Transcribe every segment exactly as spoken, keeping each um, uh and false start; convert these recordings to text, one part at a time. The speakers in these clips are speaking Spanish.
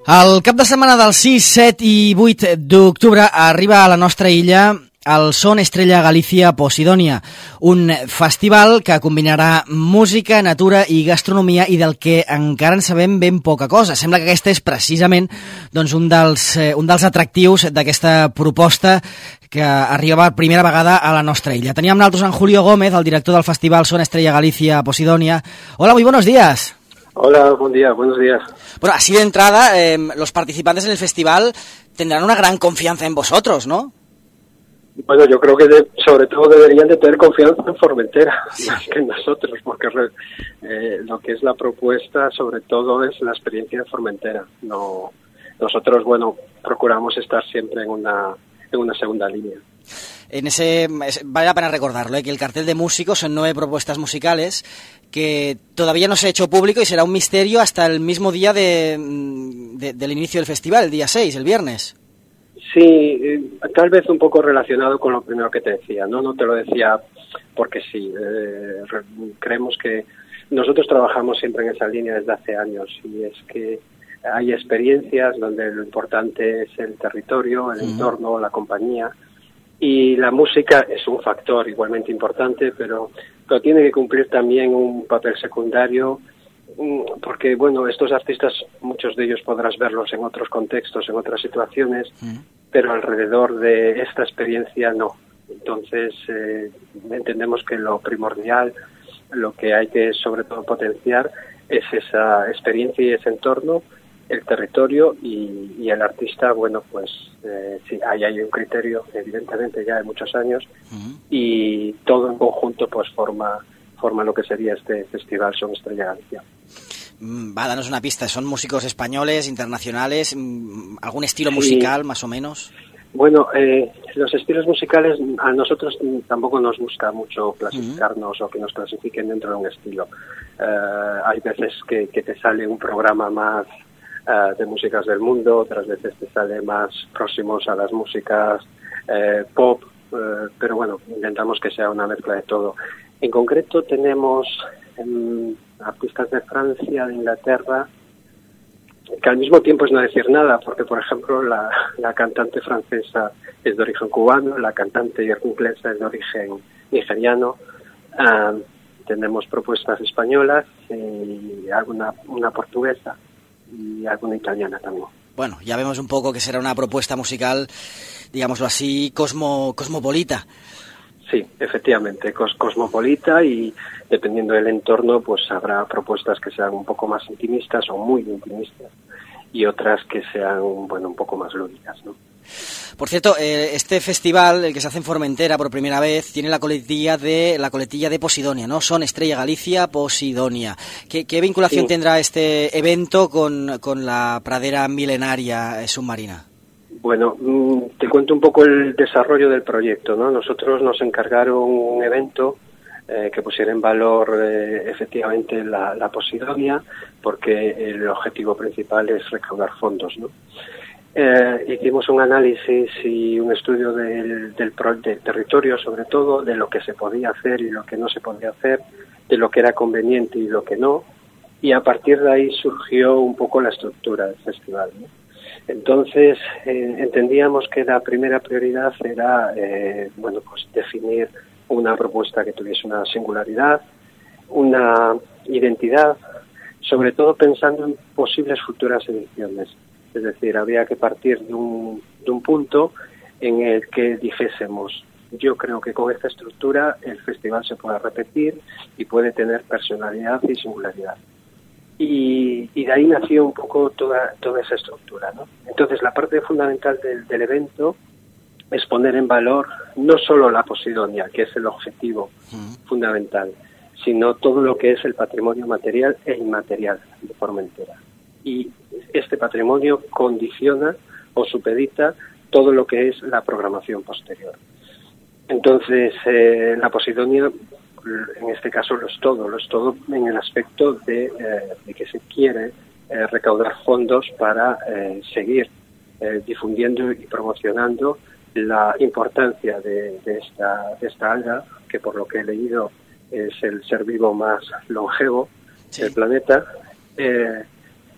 El cap de setmana del sis, set i vuit d'octubre arriba a la nostra illa el Son Estrella Galícia Posidònia, un festival que combinarà música, natura i gastronomia i del que encara en sabem ben poca cosa. Sembla que aquest és precisament doncs, un, dels, eh, un dels atractius d'aquesta proposta que arriba per primera vegada a la nostra illa. Teníem nosaltres en Julio Gómez, el director del festival Son Estrella Galícia Posidònia. Hola, muy buenos días. Hola, buen día, buenos días. Bueno, así de entrada, eh, los participantes en el festival tendrán una gran confianza en vosotros, ¿no? Bueno, yo creo que de, sobre todo deberían de tener confianza en Formentera, sí, más que en nosotros, porque eh, lo que es la propuesta sobre todo es la experiencia de Formentera. No, nosotros, bueno, procuramos estar siempre en una, en una segunda línea. En ese vale la pena recordarlo, ¿eh? Que el cartel de músicos son nueve propuestas musicales que todavía no se ha hecho público y será un misterio hasta el mismo día de, de, del inicio del festival, el día seis, el viernes. Sí, eh, tal vez un poco relacionado con lo primero que te decía, no, no te lo decía porque sí, eh, re, creemos que nosotros trabajamos siempre en esa línea desde hace años y es que hay experiencias donde lo importante es el territorio, el uh-huh. entorno, la compañía. Y la música es un factor igualmente importante, pero, pero tiene que cumplir también un papel secundario, porque, bueno, estos artistas, muchos de ellos podrás verlos en otros contextos, en otras situaciones, mm. pero alrededor de esta experiencia no. Entonces, eh, entendemos que lo primordial, lo que hay que sobre todo potenciar es esa experiencia y ese entorno, el territorio y, y el artista, bueno, pues eh, sí, ahí hay un criterio, evidentemente ya de muchos años, uh-huh. y todo en conjunto pues forma forma lo que sería este festival Son Estrella Galicia. Va, danos una pista, ¿son músicos españoles, internacionales, algún estilo sí. musical más o menos? Bueno, eh, los estilos musicales a nosotros tampoco nos gusta mucho clasificarnos uh-huh. o que nos clasifiquen dentro de un estilo. Eh, hay veces que, que te sale un programa más Uh, de músicas del mundo, otras veces te sale más próximos a las músicas eh, pop, uh, pero bueno, intentamos que sea una mezcla de todo. En concreto tenemos um, artistas de Francia, de Inglaterra, que al mismo tiempo es no decir nada, porque por ejemplo la, la cantante francesa es de origen cubano, la cantante inglesa es de origen nigeriano, uh, tenemos propuestas españolas y alguna una portuguesa y alguna italiana también. Bueno, ya vemos un poco que será una propuesta musical, digámoslo así, cosmo, cosmopolita. Sí, efectivamente, cos, cosmopolita y dependiendo del entorno, pues habrá propuestas que sean un poco más intimistas o muy intimistas y otras que sean, bueno, un poco más lúdicas, ¿no? Por cierto, eh, este festival, el que se hace en Formentera por primera vez, tiene la coletilla de la coletilla de Posidònia, ¿no? Son Estrella Galicia Posidònia. ¿Qué, qué vinculación sí. tendrá este evento con, con la pradera milenaria submarina? Bueno, te cuento un poco el desarrollo del proyecto, ¿no? Nosotros nos encargaron un evento eh, que pusiera en valor eh, efectivamente la, la Posidònia, porque el objetivo principal es recaudar fondos, ¿no? Eh, hicimos un análisis y un estudio del, del, del territorio, sobre todo, de lo que se podía hacer y lo que no se podía hacer, de lo que era conveniente y lo que no, y a partir de ahí surgió un poco la estructura del festival, ¿no? Entonces, eh, entendíamos que la primera prioridad era, eh, bueno, pues definir una propuesta que tuviese una singularidad, una identidad, sobre todo pensando en posibles futuras ediciones. Es decir, había que partir de un, de un punto en el que dijésemos, yo creo que con esta estructura el festival se puede repetir y puede tener personalidad y singularidad. Y, y de ahí nació un poco toda, toda esa estructura, ¿no? Entonces, la parte fundamental del, del evento es poner en valor no solo la Posidònia, que es el objetivo uh-huh. fundamental, sino todo lo que es el patrimonio material e inmaterial de Formentera. Y este patrimonio condiciona o supedita todo lo que es la programación posterior. Entonces, eh, la Posidònia, en este caso, lo es todo, lo es todo en el aspecto de, eh, de que se quiere eh, recaudar fondos para eh, seguir eh, difundiendo y promocionando la importancia de, de, esta, de esta alga, que por lo que he leído es el ser vivo más longevo sí. del planeta, eh,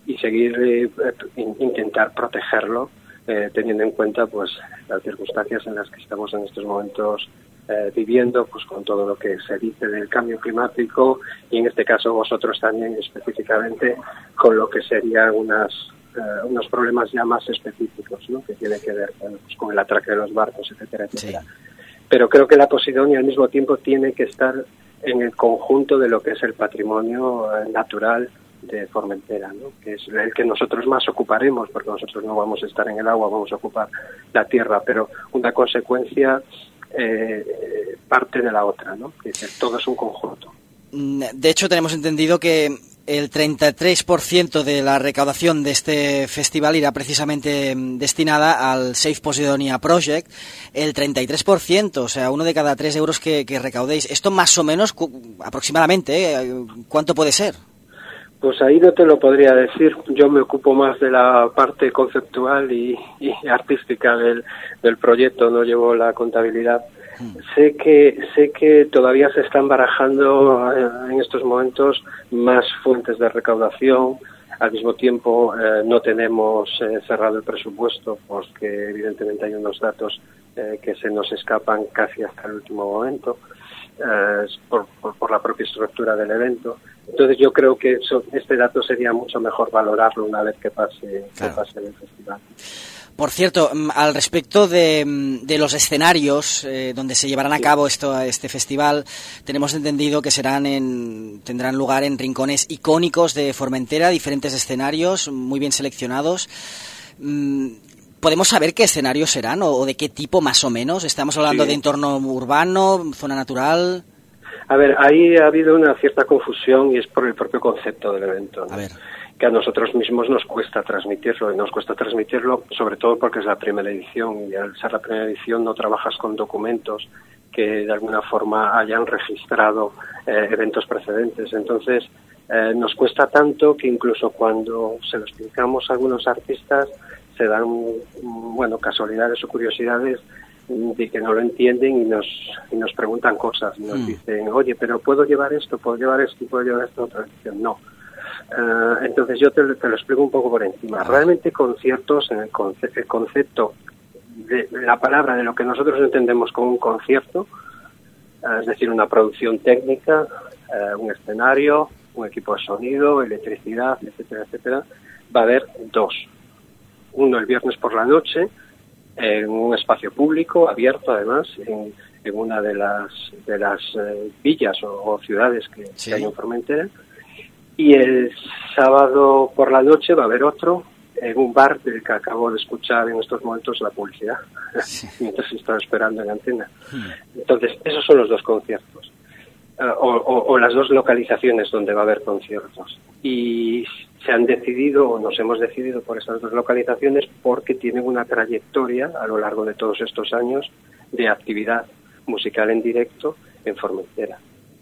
y seguir eh, intentar protegerlo, eh, teniendo en cuenta pues las circunstancias en las que estamos en estos momentos eh, viviendo, pues con todo lo que se dice del cambio climático, y en este caso vosotros también específicamente con lo que serían unas Uh, unos problemas ya más específicos, ¿no? Que tiene que ver bueno, pues con el atraque de los barcos, etcétera, etcétera. Sí. Pero creo que la Posidonia al mismo tiempo tiene que estar en el conjunto de lo que es el patrimonio uh, natural de Formentera, ¿no? Que es el que nosotros más ocuparemos, porque nosotros no vamos a estar en el agua, vamos a ocupar la tierra, pero una consecuencia eh, parte de la otra, ¿no? Que es, todo es un conjunto. De hecho, tenemos entendido que el treinta y tres por ciento de la recaudación de este festival irá precisamente destinada al Save Posidonia Project, el treinta y tres por ciento, o sea, uno de cada tres euros que, que recaudéis. Esto más o menos, aproximadamente, ¿eh? ¿Cuánto puede ser? Pues ahí no te lo podría decir. Yo me ocupo más de la parte conceptual y, y artística del, del proyecto, no llevo la contabilidad. Sé que sé que todavía se están barajando eh, en estos momentos más fuentes de recaudación. Al mismo tiempo eh, no tenemos eh, cerrado el presupuesto porque evidentemente hay unos datos eh, que se nos escapan casi hasta el último momento eh, por, por, por la propia estructura del evento. Entonces yo creo que eso, este dato sería mucho mejor valorarlo una vez que pase, claro. que pase el festival. Por cierto, al respecto de, de los escenarios eh, donde se llevarán a cabo esto, este festival, tenemos entendido que serán en, tendrán lugar en rincones icónicos de Formentera, diferentes escenarios muy bien seleccionados. ¿Podemos saber qué escenarios serán o, o de qué tipo más o menos? ¿Estamos hablando sí. de entorno urbano, zona natural? A ver, ahí ha habido una cierta confusión y es por el propio concepto del evento, ¿no? A ver. Que a nosotros mismos nos cuesta transmitirlo, y nos cuesta transmitirlo sobre todo porque es la primera edición, y al ser la primera edición no trabajas con documentos que de alguna forma hayan registrado eh, eventos precedentes. Entonces, eh, nos cuesta tanto que incluso cuando se lo explicamos a algunos artistas, se dan, bueno, casualidades o curiosidades de que no lo entienden y nos y nos preguntan cosas, nos mm. dicen, oye, pero ¿puedo llevar esto? ¿Puedo llevar esto? ¿Puedo llevar esto? Otra edición, no. Uh, entonces yo te, te lo explico un poco por encima. Realmente conciertos, en el, conce- el concepto de la palabra de lo que nosotros entendemos como un concierto, uh, es decir, una producción técnica, uh, un escenario, un equipo de sonido, electricidad, etcétera, etcétera, va a haber dos. Uno el viernes por la noche, en un espacio público, abierto además, en, en una de las de las eh, villas o, o ciudades que, sí. que hay en Formentera. Y el sábado por la noche va a haber otro en un bar del que acabo de escuchar en estos momentos la publicidad, sí. mientras estaba esperando en antena. Entonces, esos son los dos conciertos, uh, o, o, o las dos localizaciones donde va a haber conciertos. Y se han decidido, o nos hemos decidido por esas dos localizaciones, porque tienen una trayectoria a lo largo de todos estos años de actividad musical en directo en Formentera.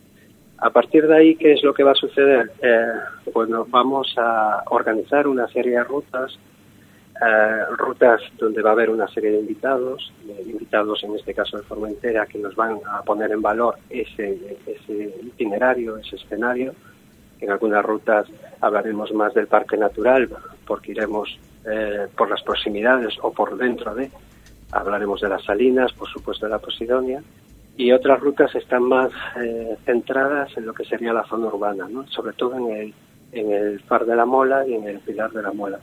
A partir de ahí, ¿qué es lo que va a suceder? Eh, bueno, vamos a organizar una serie de rutas, eh, rutas donde va a haber una serie de invitados, eh, invitados en este caso de Formentera, que nos van a poner en valor ese, ese itinerario, ese escenario. En algunas rutas hablaremos más del parque natural, porque iremos eh, por las proximidades o por dentro de, hablaremos de las salinas, por supuesto de la Posidonia. Y otras rutas están más eh, centradas en lo que sería la zona urbana, ¿no? Sobre todo en el, en el Far de la Mola y en el Pilar de la Mola.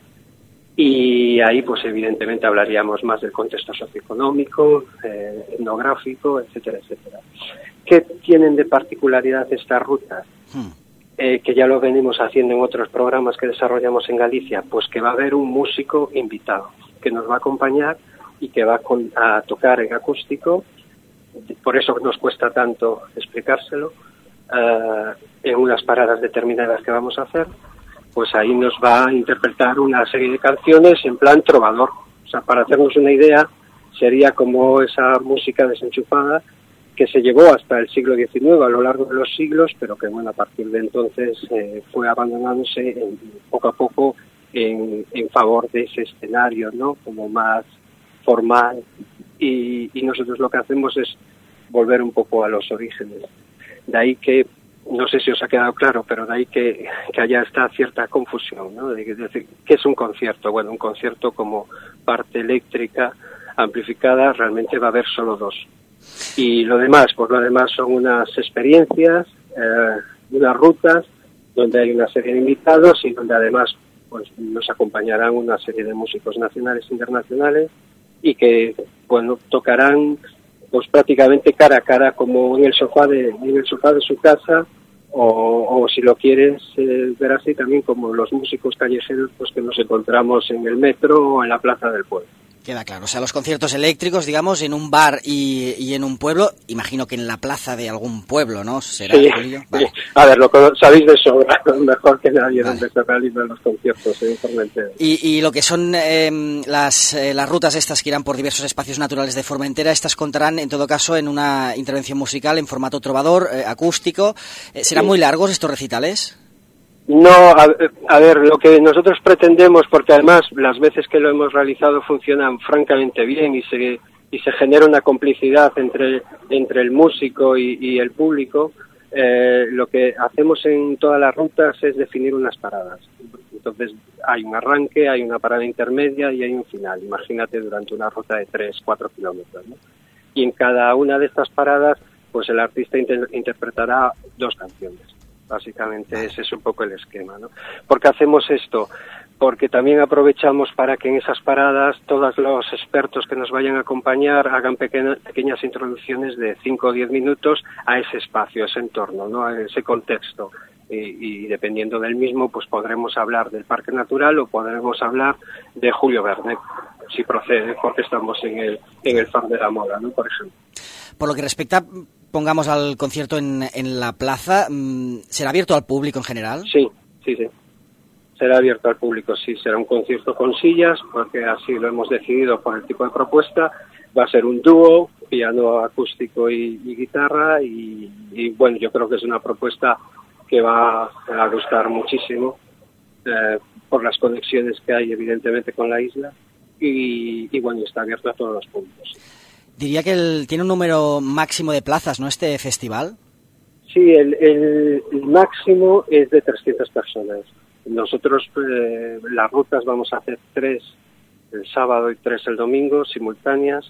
Y ahí, pues evidentemente, hablaríamos más del contexto socioeconómico, eh, etnográfico, etcétera, etcétera. ¿Qué tienen de particularidad estas rutas? Hmm. Eh, que ya lo venimos haciendo en otros programas que desarrollamos en Galicia, pues que va a haber un músico invitado que nos va a acompañar y que va a, con, a tocar en acústico. Por eso nos cuesta tanto explicárselo, uh, en unas paradas determinadas que vamos a hacer, pues ahí nos va a interpretar una serie de canciones en plan trovador. O sea, para hacernos una idea, sería como esa música desenchufada que se llevó hasta el siglo diecinueve, a lo largo de los siglos, pero que, bueno, a partir de entonces eh, fue abandonándose en, poco a poco en, en favor de ese escenario, ¿no?, como más formal. Y, y nosotros lo que hacemos es volver un poco a los orígenes. De ahí que no sé si os ha quedado claro, pero de ahí que, que haya esta cierta confusión, ¿no? De, de decir, ¿qué es un concierto? Bueno, un concierto como parte eléctrica amplificada realmente va a haber solo dos. Y lo demás, pues lo demás son unas experiencias, eh, unas rutas, donde hay una serie de invitados y donde además pues nos acompañarán una serie de músicos nacionales e internacionales y que, bueno, tocarán pues prácticamente cara a cara, como en el sofá de en el sofá de su casa, o, o si lo quieres eh, ver así, también como los músicos callejeros pues que nos encontramos en el metro o en la plaza del pueblo. Queda claro, o sea, los conciertos eléctricos, digamos, en un bar y, y en un pueblo, imagino que en la plaza de algún pueblo, ¿no? ¿Será, sí, Julio? Vale. Sí. A ver, lo sabéis de sobra, mejor que nadie, vale, donde se realizan los conciertos en Formentera. Y, y lo que son eh, las, eh, las rutas estas que irán por diversos espacios naturales de Formentera, estas contarán, en todo caso, en una intervención musical en formato trovador, eh, acústico. Eh, ¿Serán sí. muy largos estos recitales? No, a, a ver, lo que nosotros pretendemos, porque además las veces que lo hemos realizado funcionan francamente bien y se y se genera una complicidad entre entre el músico y, y el público, eh, lo que hacemos en todas las rutas es definir unas paradas. Entonces hay un arranque, hay una parada intermedia y hay un final. Imagínate durante una ruta de tres, cuatro kilómetros, ¿no? Y en cada una de estas paradas, pues el artista inter- interpretará dos canciones. Básicamente ese es un poco el esquema, ¿no? ¿Por qué hacemos esto? Porque también aprovechamos para que en esas paradas todos los expertos que nos vayan a acompañar hagan pequeña, pequeñas introducciones de cinco o diez minutos a ese espacio, a ese entorno, ¿no? A ese contexto. Y, y dependiendo del mismo, pues podremos hablar del Parque Natural o podremos hablar de Julio Verne, si procede, porque estamos en el, en el Far de la Moda, ¿no? Por ejemplo. Por lo que respecta, pongamos al concierto en, en la plaza, ¿será abierto al público en general? Sí, sí, sí. Será abierto al público, sí. Será un concierto con sillas, porque así lo hemos decidido por el tipo de propuesta. Va a ser un dúo, piano acústico y, y guitarra, y, y bueno, yo creo que es una propuesta que va a gustar muchísimo eh, por las conexiones que hay, evidentemente, con la isla, y, y bueno, está abierto a todos los públicos. Diría que el, tiene un número máximo de plazas, ¿no?, este festival. Sí, el, el, el máximo es de trescientas personas. Nosotros eh, las rutas vamos a hacer tres el sábado y tres el domingo, simultáneas,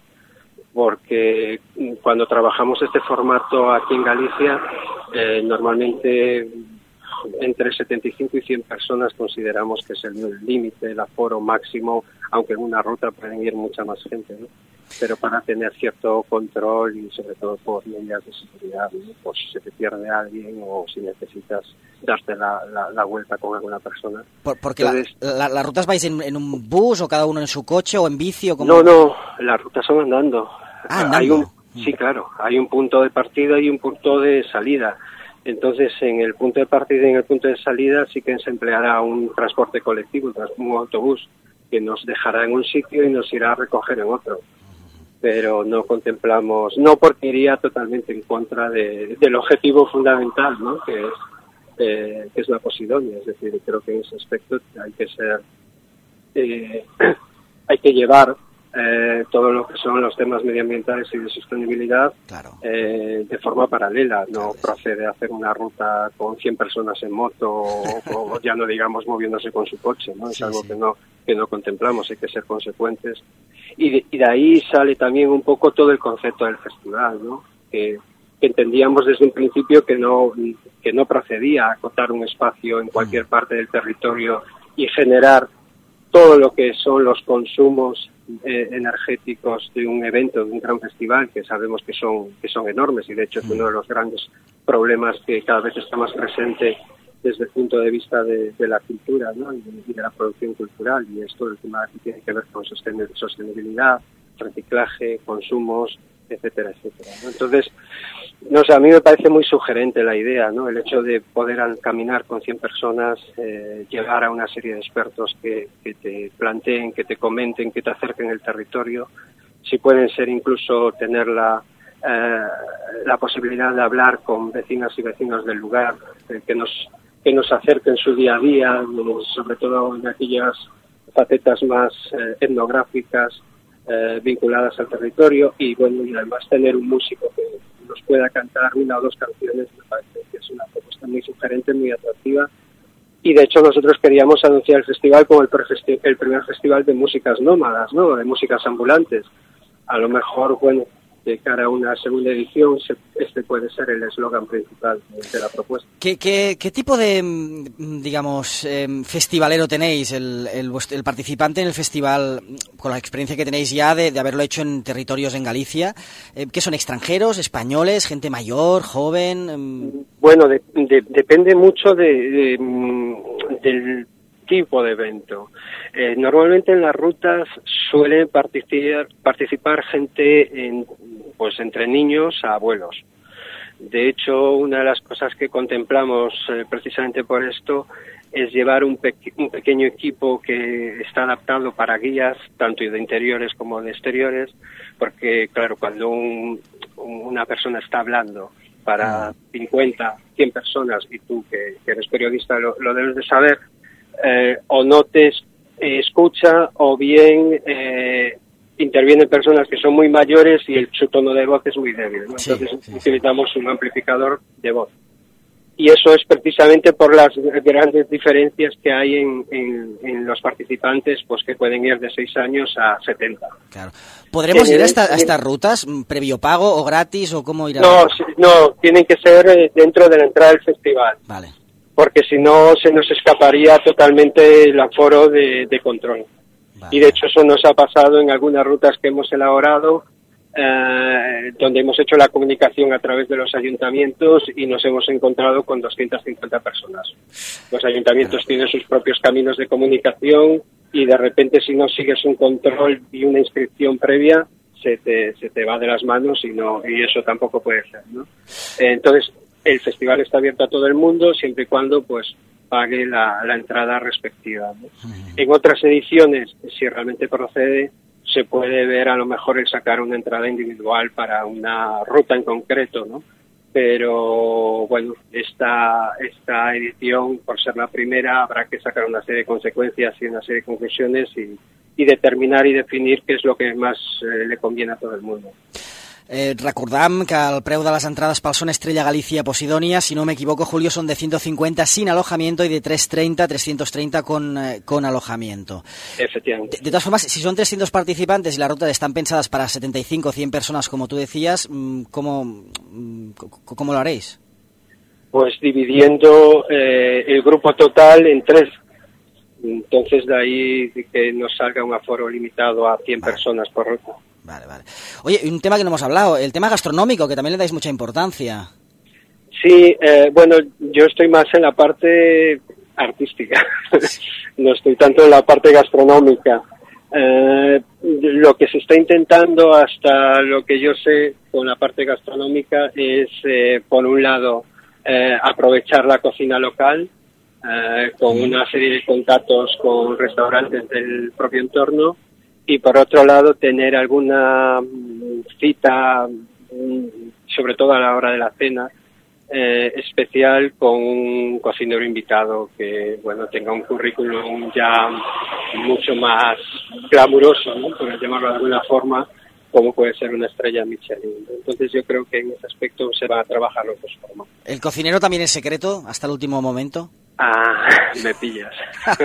porque cuando trabajamos este formato aquí en Galicia, eh, normalmente entre setenta y cinco y cien personas consideramos que es el límite, el aforo máximo, aunque en una ruta pueden ir mucha más gente, ¿no? Pero para tener cierto control y sobre todo por medidas de seguridad, ¿no? Por si se te pierde alguien o si necesitas darte la, la, la vuelta con alguna persona. Por, porque Entonces, la, la, ¿las rutas vais en, en un bus o cada uno en su coche o en bici? O como... No, no, las rutas son andando. Ah, andando. Hay un, sí, claro, hay un punto de partida y un punto de salida. Entonces, en el punto de partida y en el punto de salida sí que se empleará un transporte colectivo, un autobús, que nos dejará en un sitio y nos irá a recoger en otro. Pero no contemplamos, no porque iría totalmente en contra de, del objetivo fundamental, ¿no?, que es, eh, que es la Posidonia. Es decir, creo que en ese aspecto hay que ser, eh, hay que llevar eh, todo lo que son los temas medioambientales y de sostenibilidad, claro, eh, de forma paralela. No procede a hacer una ruta con cien personas en moto o, o ya no digamos moviéndose con su coche, ¿no? Es sí, algo sí. que no que no contemplamos, hay que ser consecuentes. Y de, y de ahí sale también un poco todo el concepto del festival, ¿no? Que, que entendíamos desde un principio que no que no procedía a acotar un espacio en cualquier parte del territorio y generar todo lo que son los consumos eh, energéticos de un evento, de un gran festival, que sabemos que son que son enormes, y de hecho es uno de los grandes problemas que cada vez está más presente desde el punto de vista de, de la cultura, ¿no?, y de, y de la producción cultural, y esto el tema que tiene que ver con sostenibilidad, reciclaje, consumos, etcétera, etcétera, ¿no? Entonces, no sé, a mí me parece muy sugerente la idea, ¿no?, el hecho de poder caminar con cien personas, eh, llegar a una serie de expertos que, que te planteen, que te comenten, que te acerquen el territorio, si pueden ser incluso tener la eh, la posibilidad de hablar con vecinas y vecinos del lugar, eh, que nos que nos acerquen su día a día, sobre todo en aquellas facetas más eh, etnográficas, eh, vinculadas al territorio, y bueno, y además tener un músico que nos pueda cantar una o dos canciones, me parece que es una propuesta muy sugerente, muy atractiva. Y de hecho nosotros queríamos anunciar el festival como el, prefesti- el primer festival de músicas nómadas, ¿no? De músicas ambulantes. A lo mejor, bueno, de cara a una segunda edición, se, este puede ser el eslogan principal de la propuesta. ¿Qué, qué, qué tipo de, digamos, eh, festivalero tenéis? El, el, el participante en el festival, con la experiencia que tenéis ya de, de haberlo hecho en territorios en Galicia, eh, ¿qué son, extranjeros, españoles, gente mayor, joven? Eh... Bueno, de, de, depende mucho de, de, del tipo de evento. Eh, normalmente en las rutas suele participar, participar gente en, pues entre niños a abuelos. De hecho, una de las cosas que contemplamos eh, precisamente por esto es llevar un, pe- un pequeño equipo que está adaptado para guías, tanto de interiores como de exteriores, porque claro, cuando un, una persona está hablando para cincuenta, cien personas, y tú que, que eres periodista lo, lo debes de saber, Eh, o no te eh, escucha o bien eh, intervienen personas que son muy mayores y el, su tono de voz es muy débil, ¿no? Entonces sí, sí, utilizamos sí. un amplificador de voz. Y eso es precisamente por las grandes diferencias que hay en, en, en los participantes, pues que pueden ir de seis años a setenta. Claro. ¿Podremos ir a, esta, a estas rutas previo pago o gratis o cómo ir a...? No, no, tienen que ser dentro de la entrada del festival. Vale. Porque si no se nos escaparía totalmente el aforo de, de control. Vale. Y de hecho eso nos ha pasado en algunas rutas que hemos elaborado, eh, donde hemos hecho la comunicación a través de los ayuntamientos y nos hemos encontrado con doscientas cincuenta personas. Los ayuntamientos vale. tienen sus propios caminos de comunicación y de repente si no sigues un control y una inscripción previa, se te, se te va de las manos y no y eso tampoco puede ser, ¿no? Eh, entonces, el festival está abierto a todo el mundo siempre y cuando pues pague la, la entrada respectiva, ¿no? Uh-huh. En otras ediciones, si realmente procede, se puede ver a lo mejor el sacar una entrada individual para una ruta en concreto, ¿no? Pero bueno, esta, esta edición, por ser la primera, habrá que sacar una serie de consecuencias y una serie de conclusiones y, y determinar y definir qué es lo que más eh, le conviene a todo el mundo. Eh, recordam que el preu de les entrades pel Son Estrella Galicia Posidònia, si no me equivoco, Julio, son de ciento cincuenta sin alojamiento y de trescientos treinta, trescientos treinta con, eh, con alojamiento. Efectivamente. De, de todas formas, si son trescientos participantes y las rutas están pensadas para setenta y cinco o cien personas, como tú decías, ¿cómo, cómo lo haréis? Pues dividiendo eh, el grupo total en tres. Entonces, de ahí que nos salga un aforo limitado a cien vale. personas por ruta. Vale, vale. Oye, un tema que no hemos hablado, el tema gastronómico, que también le dais mucha importancia. Sí, eh, bueno, yo estoy más en la parte artística, no estoy tanto en la parte gastronómica. Eh, lo que se está intentando, hasta lo que yo sé, con la parte gastronómica es, eh, por un lado, eh, aprovechar la cocina local, eh, con una serie de contactos con restaurantes del propio entorno, y por otro lado tener alguna cita, sobre todo a la hora de la cena, eh, especial con un cocinero invitado que, bueno, tenga un currículum ya mucho más glamuroso, ¿no?, por llamarlo de alguna forma, como puede ser una estrella Michelin. Entonces yo creo que en ese aspecto se va a trabajar de dos formas. ¿El cocinero también es secreto hasta el último momento? Ah, me pillas.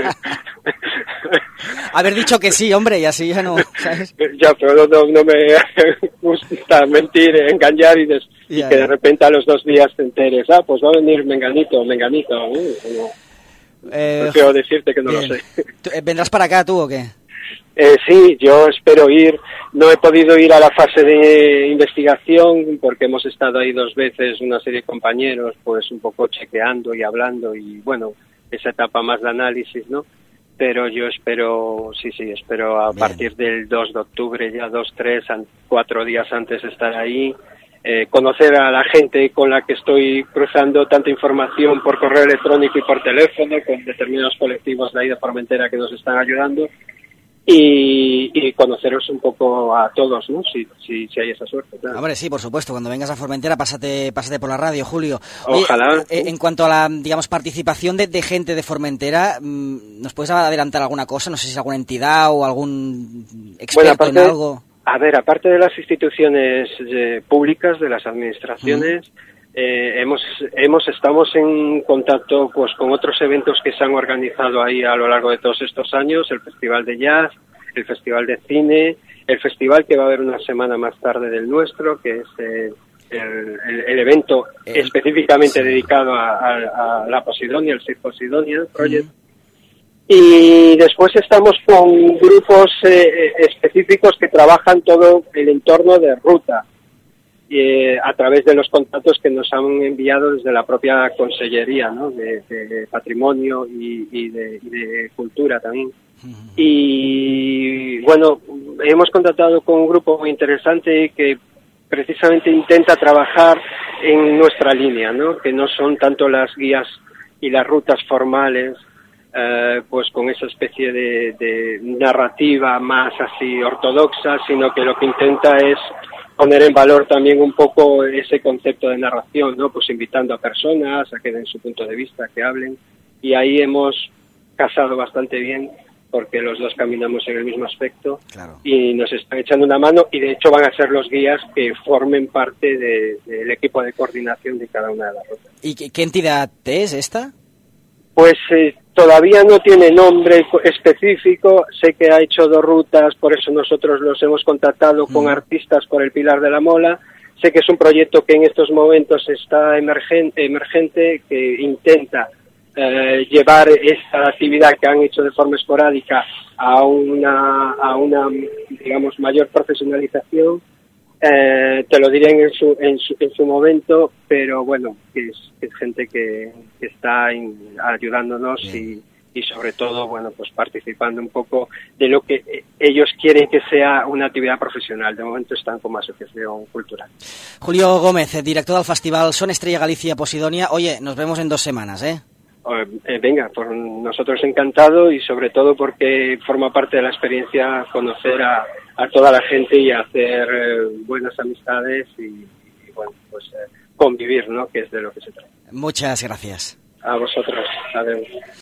Haber dicho que sí, hombre, y así ya no, ¿sabes? Ya, pero no, no me gusta mentir, engañar y, des, y que de repente a los dos días te enteres, ah, pues va a venir Menganito, Menganito. Uh, no. eh, Prefiero decirte que no bien. Lo sé. ¿Vendrás para acá tú o qué? Eh, sí, yo espero ir. No he podido ir a la fase de investigación porque hemos estado ahí dos veces, una serie de compañeros, pues un poco chequeando y hablando y, bueno, esa etapa más de análisis, ¿no? Pero yo espero, sí, sí, espero a Bien. Partir del dos de octubre, ya dos, tres, cuatro días antes estar ahí, eh, conocer a la gente con la que estoy cruzando tanta información por correo electrónico y por teléfono, con determinados colectivos de ahí de Formentera que nos están ayudando. Y, y conoceros un poco a todos, ¿no? Si, si, si hay esa suerte, claro. Hombre, sí, por supuesto. Cuando vengas a Formentera, pásate, pásate por la radio, Julio. Ojalá. Oye, eh, en cuanto a la, digamos, participación de, de gente de Formentera, ¿nos puedes adelantar alguna cosa? No sé si es alguna entidad o algún experto bueno, aparte, en algo. A ver, aparte de las instituciones eh, públicas, de las administraciones, mm. eh, hemos, hemos, estamos en contacto pues con otros eventos que se han organizado ahí a lo largo de todos estos años, el Festival de Jazz, el Festival de Cine, el festival que va a haber una semana más tarde del nuestro, que es eh, el, el, el evento el, específicamente sí. dedicado a, a, a la Posidonia, el Save Posidonia Project. Mm. Y después estamos con grupos eh, específicos que trabajan todo el entorno de ruta, eh, a través de los contactos que nos han enviado desde la propia Consellería, ¿no? de, de Patrimonio y, y, de, y de Cultura también. Y bueno, hemos contactado con un grupo muy interesante que precisamente intenta trabajar en nuestra línea, ¿no? Que no son tanto las guías y las rutas formales, eh, pues con esa especie de, de narrativa más así ortodoxa, sino que lo que intenta es poner en valor también un poco ese concepto de narración, ¿no? Pues invitando a personas a que den su punto de vista, que hablen, y ahí hemos casado bastante bien, porque los dos caminamos en el mismo aspecto, claro. Y nos están echando una mano, y de hecho van a ser los guías que formen parte de, del equipo de coordinación de cada una de las rutas. ¿Y qué, qué entidad es esta? Pues eh, todavía no tiene nombre específico, sé que ha hecho dos rutas, por eso nosotros los hemos contactado mm. con artistas por el Pilar de la Mola. Sé que es un proyecto que en estos momentos está emergente, emergente que intenta Eh, llevar esta actividad que han hecho de forma esporádica a una, a una digamos, mayor profesionalización. Eh, te lo diré en su, en su, en su momento, pero bueno, que es, que es gente que, que está in, ayudándonos y, y sobre todo, bueno, pues participando un poco de lo que ellos quieren que sea una actividad profesional. De momento están como asociación cultural. Julio Gómez, director del Festival Son Estrella Galicia Posidonia. Oye, nos vemos en dos semanas, ¿eh? Eh, venga, por nosotros encantado, y sobre todo porque forma parte de la experiencia conocer a, a toda la gente y hacer eh, buenas amistades y, y bueno, pues eh, convivir, ¿no? Que es de lo que se trata. Muchas gracias. A vosotros. Adiós.